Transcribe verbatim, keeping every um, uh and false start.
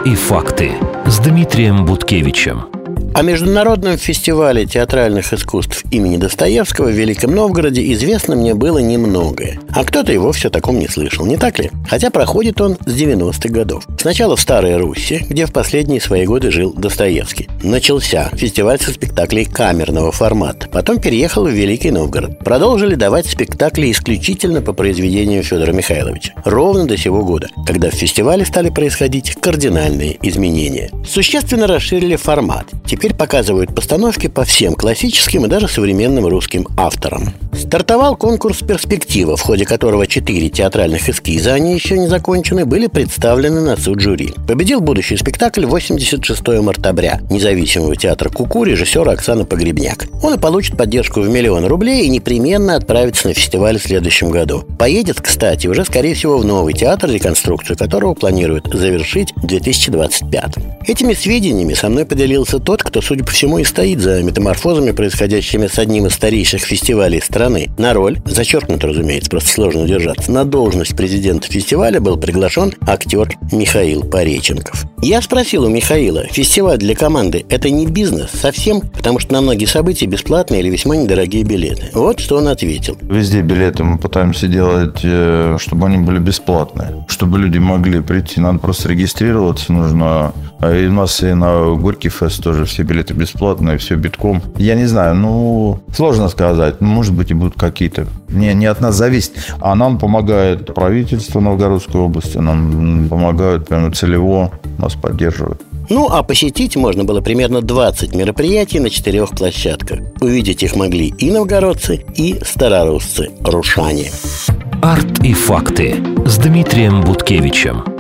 и факты с Дмитрием Буткевичем. О международном фестивале театральных искусств имени Достоевского в Великом Новгороде известно мне было немногое. А кто-то и вовсе о таком не слышал, не так ли? Хотя проходит он с девяностых годов. Сначала в Старой Русси, где в последние свои годы жил Достоевский. Начался фестиваль со спектаклей камерного формата. Потом переехал в Великий Новгород. Продолжили давать спектакли исключительно по произведениям Федора Михайловича. Ровно до сего года, когда в фестивале стали происходить кардинальные изменения. Существенно расширили формат. Теперь показывают постановки по всем классическим и даже современным русским авторам. Стартовал конкурс «Перспектива», в ходе которого четыре театральных эскиза, они еще не закончены, были представлены на суд жюри. Победил будущий спектакль восемьдесят шестого октября независимого театра «Ку-ку» режиссера Оксаны Погребняк. Он и получит поддержку в миллион рублей и непременно отправится на фестиваль в следующем году. Поедет, кстати, уже, скорее всего, в новый театр, реконструкцию которого планируют завершить в две тысячи двадцать пятом. Этими сведениями со мной поделился тот, кто, судя по всему, и стоит за метаморфозами, происходящими с одним из старейших фестивалей страны. На роль, зачеркнуто, разумеется, просто сложно удержаться, на должность президента фестиваля был приглашен актер Михаил Пореченков. Я спросил у Михаила, фестиваль для команды – это не бизнес совсем, потому что на многие события бесплатные или весьма недорогие билеты. Вот что он ответил. Везде билеты мы пытаемся делать, чтобы они были бесплатные, чтобы люди могли прийти. Надо просто регистрироваться, нужно. И у нас и на Горький фест тоже все билеты бесплатные, все битком. Я не знаю, ну, сложно сказать. Может быть, и будут какие-то. Не, не от нас зависит. А нам помогает правительство Новгородской области, нам помогают прямо целево, нас поддерживают. Ну, а посетить можно было примерно двадцать мероприятий на четырех площадках. Увидеть их могли и новгородцы, и старорусцы, рушане. Арт и факты с Дмитрием Буткевичем.